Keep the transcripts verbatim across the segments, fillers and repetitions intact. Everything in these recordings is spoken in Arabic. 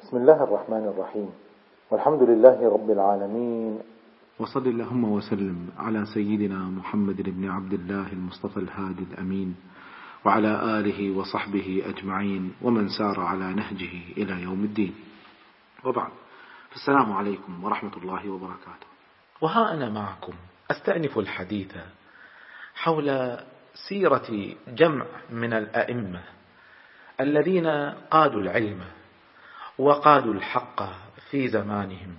بسم الله الرحمن الرحيم، والحمد لله رب العالمين، وصل اللهم وسلم على سيدنا محمد بن عبد الله المصطفى الهادي الأمين، وعلى آله وصحبه أجمعين، ومن سار على نهجه إلى يوم الدين. وبعد، فالسلام عليكم ورحمة الله وبركاته. وها أنا معكم أستأنف الحديث حول سيرة جمع من الأئمة الذين قادوا العلم وقادوا الحق في زمانهم،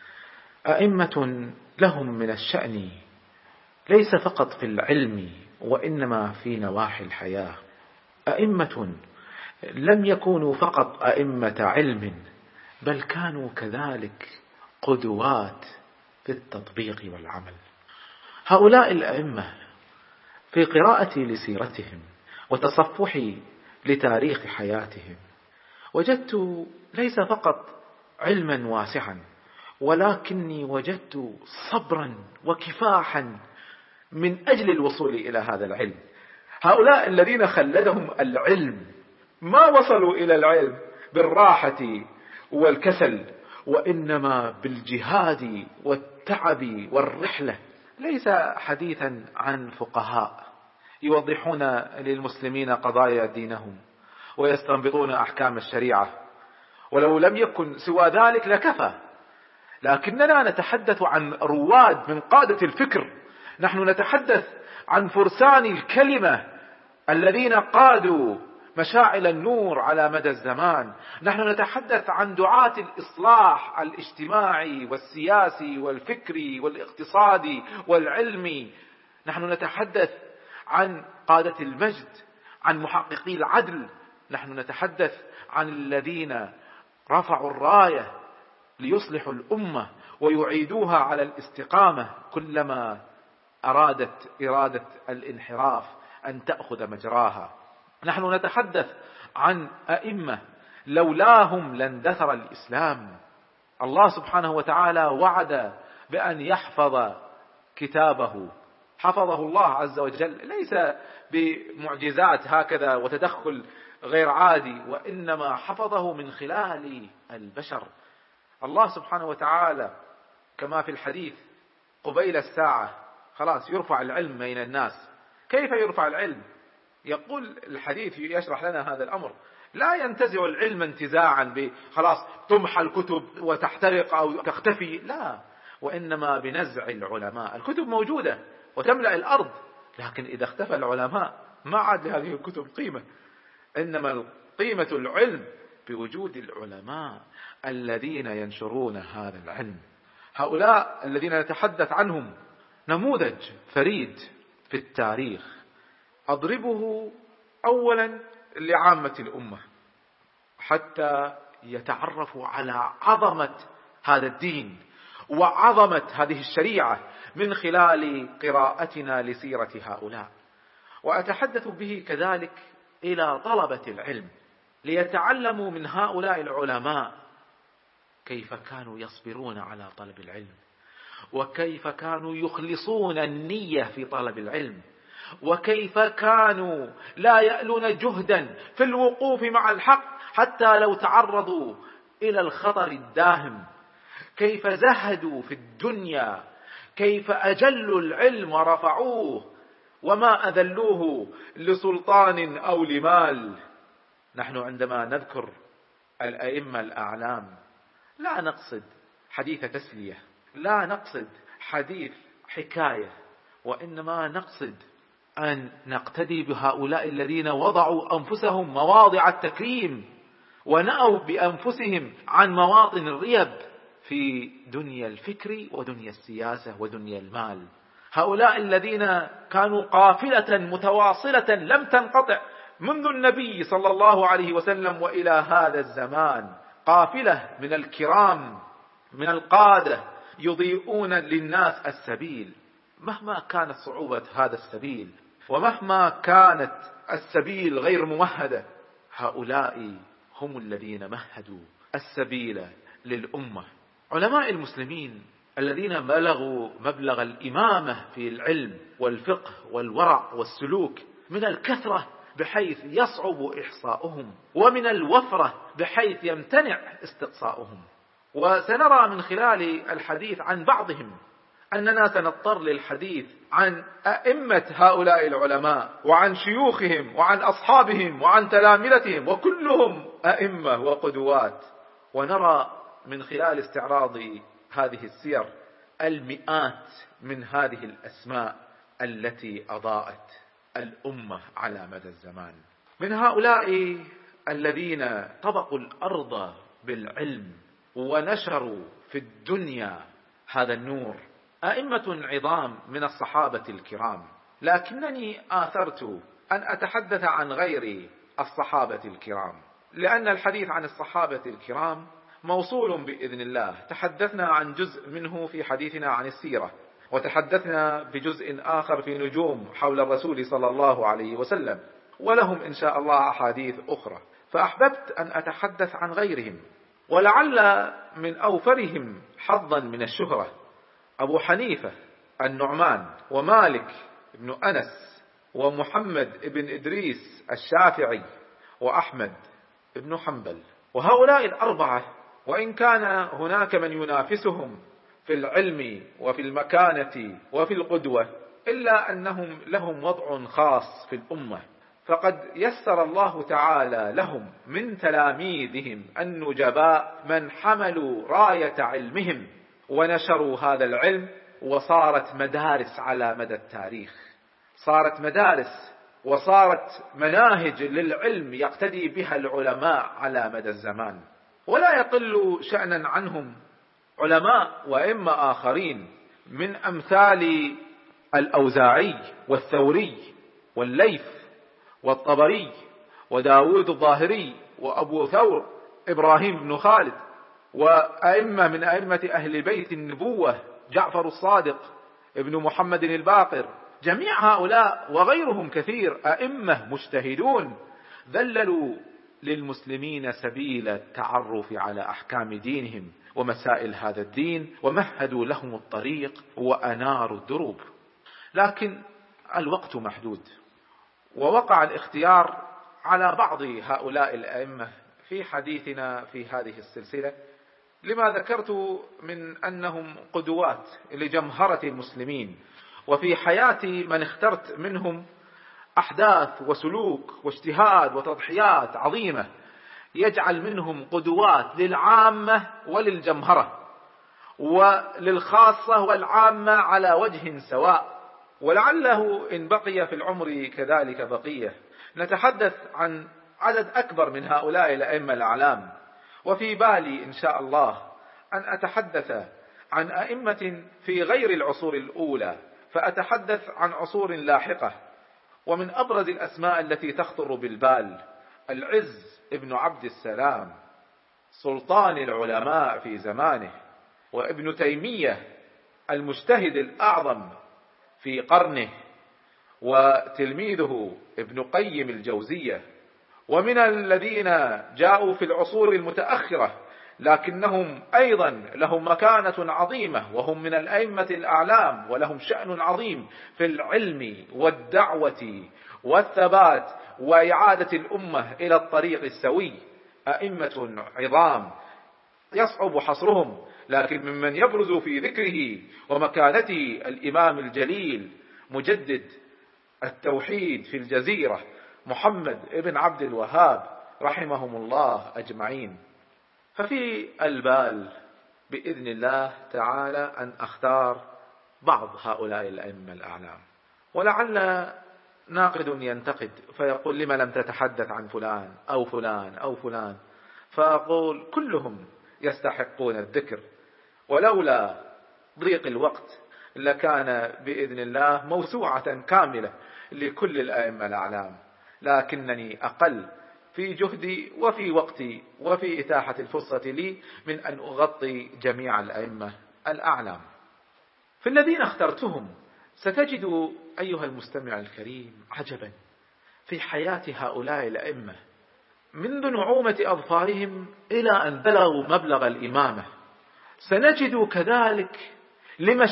أئمة لهم من الشأن ليس فقط في العلم وإنما في نواحي الحياة، أئمة لم يكونوا فقط أئمة علم، بل كانوا كذلك قدوات في التطبيق والعمل. هؤلاء الأئمة في قراءتي لسيرتهم وتصفحي لتاريخ حياتهم وجدت ليس فقط علما واسعا، ولكني وجدت صبرا وكفاحا من أجل الوصول إلى هذا العلم. هؤلاء الذين خلدهم العلم ما وصلوا إلى العلم بالراحة والكسل، وإنما بالجهاد والتعب والرحلة. ليس حديثا عن فقهاء يوضحون للمسلمين قضايا دينهم ويستنبطون أحكام الشريعة، ولو لم يكن سوى ذلك لكفى، لكننا نتحدث عن رواد من قادة الفكر، نحن نتحدث عن فرسان الكلمة الذين قادوا مشاعل النور على مدى الزمان، نحن نتحدث عن دعاة الإصلاح الاجتماعي والسياسي والفكري والاقتصادي والعلمي، نحن نتحدث عن قادة المجد، عن محققي العدل، نحن نتحدث عن الذين رفعوا الراية ليصلحوا الأمة ويعيدوها على الاستقامة كلما أرادت إرادة الانحراف أن تأخذ مجراها. نحن نتحدث عن أئمة لولاهم لاندثر الإسلام. الله سبحانه وتعالى وعد بأن يحفظ كتابه، حفظه الله عز وجل ليس بمعجزات هكذا وتدخل غير عادي، وإنما حفظه من خلال البشر. الله سبحانه وتعالى كما في الحديث قبيل الساعة خلاص يرفع العلم بين الناس. كيف يرفع العلم؟ يقول الحديث يشرح لنا هذا الأمر، لا ينتزع العلم انتزاعا بخلاص تمحى الكتب وتحترق أو تختفي، لا، وإنما بنزع العلماء. الكتب موجودة وتملأ الأرض، لكن إذا اختفى العلماء ما عاد لهذه الكتب قيمة، إنما قيمة العلم بوجود العلماء الذين ينشرون هذا العلم. هؤلاء الذين نتحدث عنهم نموذج فريد في التاريخ، أضربه أولا لعامة الأمة حتى يتعرفوا على عظمة هذا الدين وعظمة هذه الشريعة من خلال قراءتنا لسيرة هؤلاء، وأتحدث به كذلك إلى طلبة العلم ليتعلموا من هؤلاء العلماء كيف كانوا يصبرون على طلب العلم، وكيف كانوا يخلصون النية في طلب العلم، وكيف كانوا لا يألون جهدا في الوقوف مع الحق حتى لو تعرضوا إلى الخطر الداهم، كيف زهدوا في الدنيا، كيف أجلوا العلم ورفعوه وما أذلوه لسلطان أو لمال. نحن عندما نذكر الأئمة الأعلام لا نقصد حديث تسلية، لا نقصد حديث حكاية، وإنما نقصد أن نقتدي بهؤلاء الذين وضعوا أنفسهم مواضع التكريم ونأوا بأنفسهم عن مواطن الريب في دنيا الفكر ودنيا السياسة ودنيا المال. هؤلاء الذين كانوا قافلة متواصلة لم تنقطع منذ النبي صلى الله عليه وسلم وإلى هذا الزمان، قافلة من الكرام من القادة يضيئون للناس السبيل مهما كانت صعوبة هذا السبيل، ومهما كانت السبيل غير ممهدة. هؤلاء هم الذين مهدوا السبيل للأمة. علماء المسلمين الذين بلغوا مبلغ الإمامة في العلم والفقه والورع والسلوك من الكثرة بحيث يصعب إحصاؤهم، ومن الوفرة بحيث يمتنع استقصاؤهم. وسنرى من خلال الحديث عن بعضهم أننا سنضطر للحديث عن أئمة هؤلاء العلماء وعن شيوخهم وعن أصحابهم وعن تلامذتهم، وكلهم أئمة وقدوات. ونرى من خلال استعراض هذه السير المئات من هذه الأسماء التي أضاءت الأمة على مدى الزمان، من هؤلاء الذين طبقوا الأرض بالعلم ونشروا في الدنيا هذا النور، أئمة عظام من الصحابة الكرام. لكنني آثرت أن أتحدث عن غير الصحابة الكرام، لأن الحديث عن الصحابة الكرام موصول بإذن الله. تحدثنا عن جزء منه في حديثنا عن السيرة، وتحدثنا بجزء آخر في نجوم حول الرسول صلى الله عليه وسلم، ولهم إن شاء الله أحاديث أخرى، فأحببت أن أتحدث عن غيرهم. ولعل من أوفرهم حظا من الشهرة أبو حنيفة النعمان، ومالك بن أنس، ومحمد بن إدريس الشافعي، وأحمد بن حنبل. وهؤلاء الأربعة وإن كان هناك من ينافسهم في العلم وفي المكانة وفي القدوة، إلا أنهم لهم وضع خاص في الأمة، فقد يسر الله تعالى لهم من تلاميذهم النجباء من حملوا راية علمهم ونشروا هذا العلم، وصارت مدارس على مدى التاريخ، صارت مدارس وصارت مناهج للعلم يقتدي بها العلماء على مدى الزمان. ولا يقل شأنا عنهم علماء وأئمة آخرين من أمثال الأوزاعي والثوري والليث والطبري وداود الظاهري وأبو ثور إبراهيم بن خالد، وأئمة من أئمة أهل بيت النبوة جعفر الصادق ابن محمد الباقر. جميع هؤلاء وغيرهم كثير أئمة مجتهدون ذللوا للمسلمين سبيل التعرف على أحكام دينهم ومسائل هذا الدين، ومهدوا لهم الطريق وأناروا الدروب. لكن الوقت محدود، ووقع الاختيار على بعض هؤلاء الأئمة في حديثنا في هذه السلسلة، لما ذكرت من أنهم قدوات لجمهرة المسلمين، وفي حياة من اخترت منهم أحداث وسلوك واجتهاد وتضحيات عظيمة يجعل منهم قدوات للعامة وللجمهرة، وللخاصة والعامة على وجه سواء. ولعله إن بقي في العمر كذلك بقية نتحدث عن عدد أكبر من هؤلاء الأئمة الأعلام. وفي بالي إن شاء الله أن أتحدث عن أئمة في غير العصور الأولى، فأتحدث عن عصور لاحقة. ومن أبرز الأسماء التي تخطر بالبال العز ابن عبد السلام سلطان العلماء في زمانه، وابن تيمية المجتهد الأعظم في قرنه، وتلميذه ابن قيم الجوزية. ومن الذين جاءوا في العصور المتأخرة لكنهم أيضا لهم مكانة عظيمة، وهم من الأئمة الأعلام، ولهم شأن عظيم في العلم والدعوة والثبات وإعادة الأمة إلى الطريق السوي. أئمة عظام يصعب حصرهم، لكن ممن يبرز في ذكره ومكانته الإمام الجليل مجدد التوحيد في الجزيرة محمد ابن عبد الوهاب رحمهم الله أجمعين. ففي البال بإذن الله تعالى أن أختار بعض هؤلاء الأئمة الأعلام. ولعل ناقد ينتقد فيقول لما لم تتحدث عن فلان أو فلان أو فلان، فأقول كلهم يستحقون الذكر، ولولا ضيق الوقت لكان بإذن الله موسوعة كاملة لكل الأئمة الأعلام، لكنني أقل في جهدي وفي وقتي وفي إتاحة الفرصة لي من أن أغطي جميع الأئمة الأعلام. في الذين اخترتهم ستجد أيها المستمع الكريم عجبا في حياة هؤلاء الأئمة، منذ نعومة أظفارهم إلى أن بلغوا مبلغ الإمامة. سنجد كذلك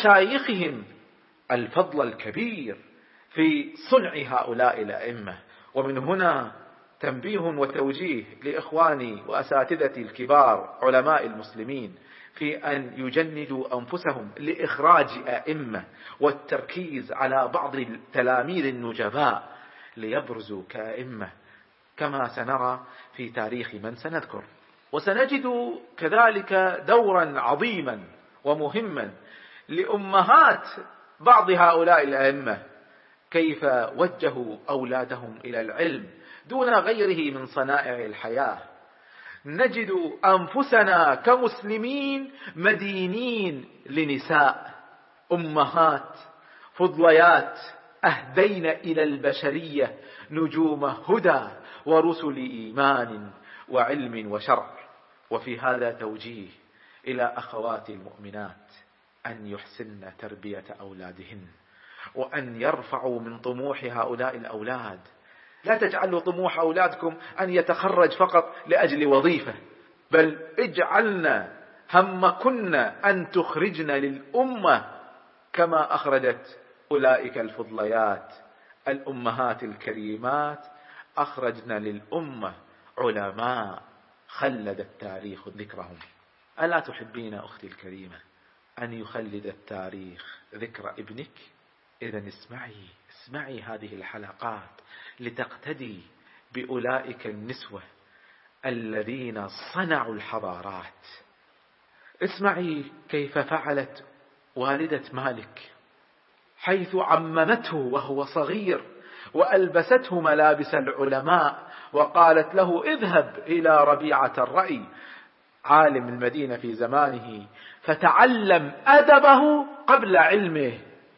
لمشايخهم الفضل الكبير في صنع هؤلاء الأئمة ومن هنا تنبيه وتوجيه لإخواني وأساتذتي الكبار علماء المسلمين في أن يجندوا أنفسهم لإخراج أئمة والتركيز على بعض التلاميذ النجباء ليبرزوا كأئمة، كما سنرى في تاريخ من سنذكر. وسنجد كذلك دورا عظيما ومهما لأمهات بعض هؤلاء الأئمة، كيف وجهوا أولادهم إلى العلم دون غيره من صنائع الحياة. نجد أنفسنا كمسلمين مدينين لنساء أمهات فضليات أهدين إلى البشرية نجوم هدى ورسل إيمان وعلم وشرع. وفي هذا توجيه إلى أخوات المؤمنات أن يحسن تربية أولادهن، وأن يرفعوا من طموح هؤلاء الأولاد. لا تجعلوا طموح أولادكم أن يتخرج فقط لأجل وظيفة، بل اجعلنا همكن أن تخرجن للأمة كما أخرجت أولئك الفضليات الأمهات الكريمات، أخرجن للأمة علماء خلد التاريخ ذكرهم. ألا تحبين أختي الكريمة أن يخلد التاريخ ذكر ابنك؟ إذن اسمعي اسمعي هذه الحلقات لتقتدي بأولئك النسوة الذين صنعوا الحضارات. اسمعي كيف فعلت والدة مالك، حيث عممته وهو صغير وألبسته ملابس العلماء وقالت له اذهب إلى ربيعة الرأي عالم المدينة في زمانه فتعلم أدبه قبل علمه.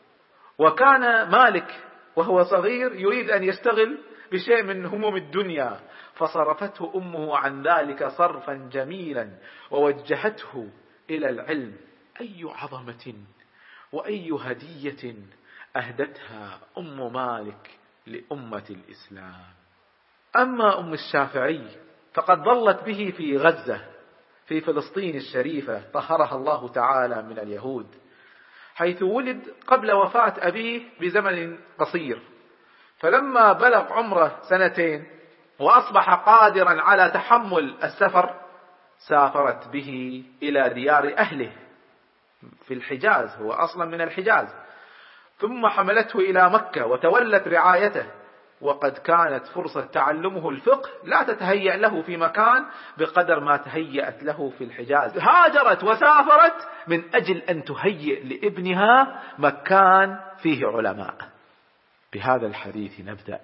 وكان مالك وهو صغير يريد أن يشتغل بشيء من هموم الدنيا، فصرفته أمه عن ذلك صرفا جميلا ووجهته إلى العلم. أي عظمة وأي هدية أهدتها أم مالك لأمة الإسلام. أما أم الشافعي فقد ظلت به في غزة في فلسطين الشريفة طهرها الله تعالى من اليهود، حيث ولد قبل وفاة أبيه بزمن قصير، فلما بلغ عمره سنتين وأصبح قادرا على تحمل السفر سافرت به إلى ديار أهله في الحجاز، هو أصلا من الحجاز، ثم حملته إلى مكة وتولت رعايته. وقد كانت فرصة تعلمه الفقه لا تتهيأ له في مكان بقدر ما تهيأت له في الحجاز. هاجرت وسافرت من أجل أن تهيئ لابنها مكان فيه علماء. بهذا الحديث نبدأ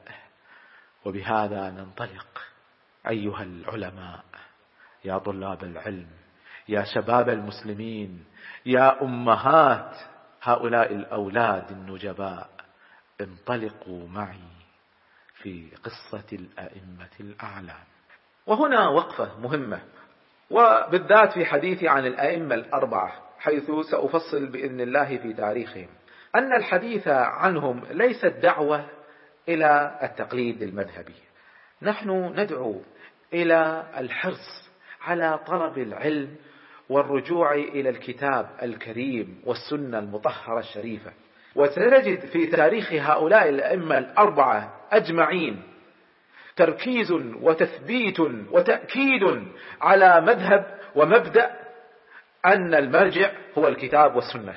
وبهذا ننطلق. أيها العلماء، يا طلاب العلم، يا شباب المسلمين، يا أمهات هؤلاء الأولاد النجباء، انطلقوا معي في قصة الأئمة الأعلام. وهنا وقفة مهمة، وبالذات في حديثي عن الأئمة الأربعة، حيث سأفصل بإذن الله في تاريخهم. أن الحديث عنهم ليس دعوة إلى التقليد المذهبي، نحن ندعو إلى الحرص على طلب العلم والرجوع إلى الكتاب الكريم والسنة المطهرة الشريفة. وسنجد في تاريخ هؤلاء الأئمة الأربعة أجمعين تركيز وتثبيت وتأكيد على مذهب ومبدأ أن المرجع هو الكتاب والسنة،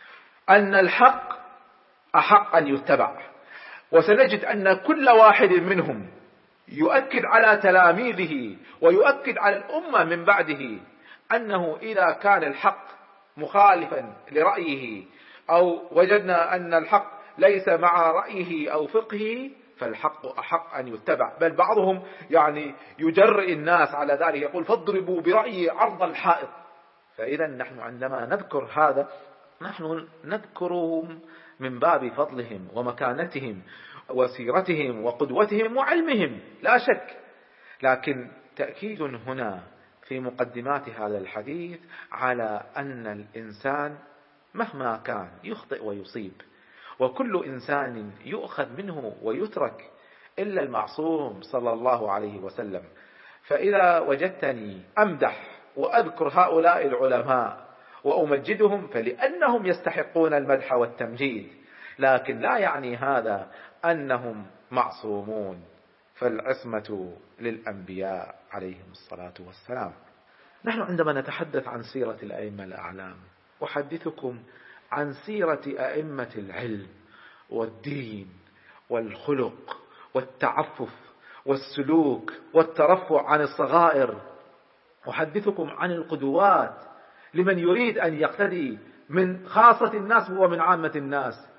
أن الحق أحق أن يتبع. وسنجد أن كل واحد منهم يؤكد على تلاميذه ويؤكد على الأمة من بعده أنه إذا كان الحق مخالفا لرأيه أو وجدنا أن الحق ليس مع رأيه أو فقهه فالحق أحق أن يتبع. بل بعضهم يعني يجرئ الناس على ذلك، يقول فاضربوا برأيي عرض الحائط. فإذا نحن عندما نذكر هذا نحن نذكرهم من باب فضلهم ومكانتهم وسيرتهم وقدوتهم وعلمهم لا شك، لكن تأكيد هنا في مقدمات هذا الحديث على أن الإنسان مهما كان يخطئ ويصيب، وكل إنسان يؤخذ منه ويترك إلا المعصوم صلى الله عليه وسلم. فإذا وجدتني أمدح وأذكر هؤلاء العلماء وأمجدهم فلأنهم يستحقون المدح والتمجيد، لكن لا يعني هذا أنهم معصومون. فالعصمة للأنبياء عليهم الصلاة والسلام. نحن عندما نتحدث عن سيرة الأئمة الأعلام أحدثكم عن سيرة أئمة العلم والدين والخلق والتعفف والسلوك والترفع عن الصغائر. أحدثكم عن القدوات لمن يريد أن يقتدي من خاصة الناس ومن عامة الناس.